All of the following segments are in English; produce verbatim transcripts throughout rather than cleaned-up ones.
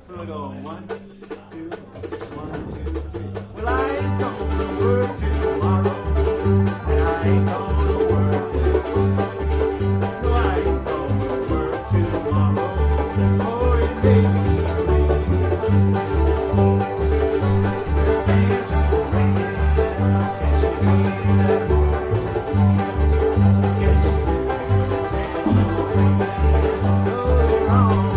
So we go one, two, one, two, three. Well, I ain't gonna work tomorrow, and I ain't gonna work next week. No, I ain't gonna work tomorrow. Oh, it may be raining. The bells are ringing. Can't you hear that voice? Can't you hear that banjo going on?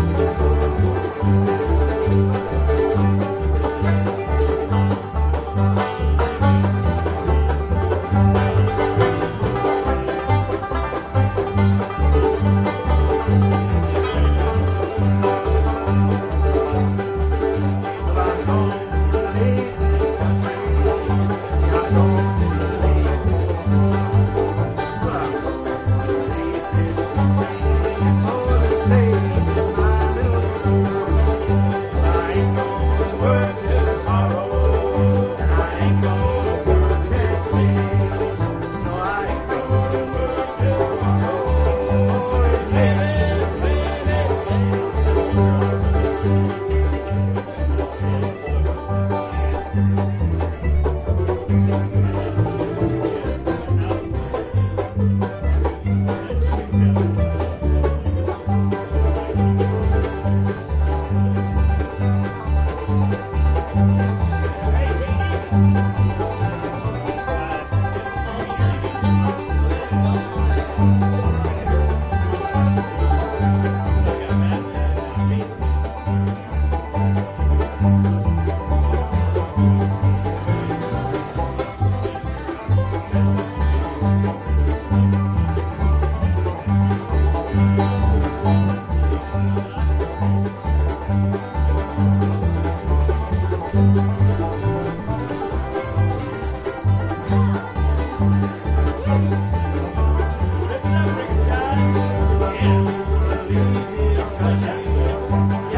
Country.